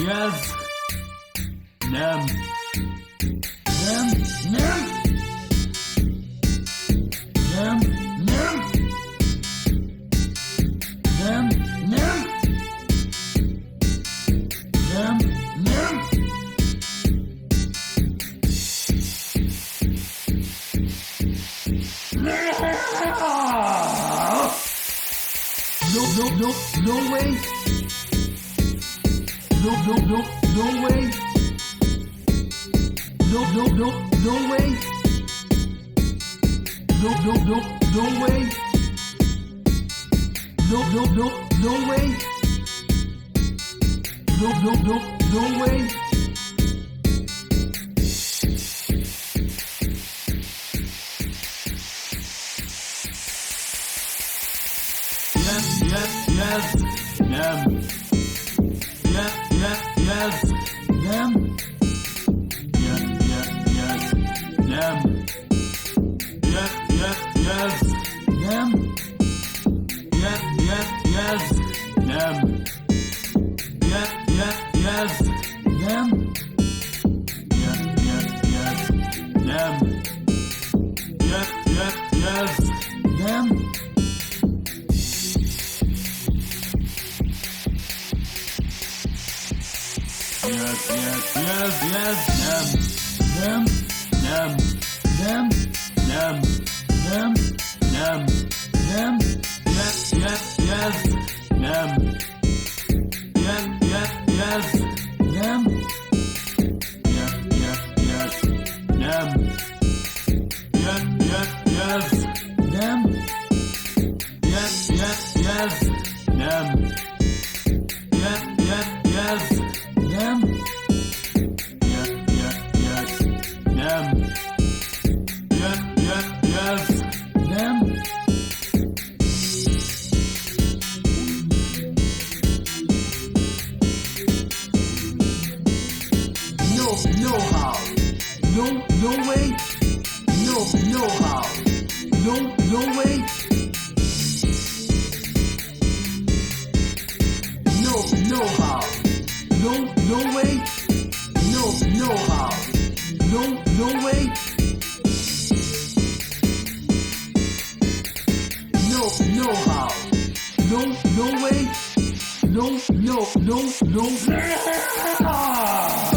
yes. Nem. Nem, nem. Nem, nem. Nem, nem. Nem, nem. No way. No way. No way. No way. No way. No way. Yes. Nem. Yes. Nem. Yes. Nem. Yes. Nem. Yes. Nem. Yes. Nem. Yes. Nem. Yes. Nem. Yes, nem, nem, nem, nem, nem, nem, nem, yes, nem, yes, nem, yes, nem, yes, nem, yes, nem, yes, nem. No how. No way. No how. No way. No how. No way. No how. No way. No how. No way. No.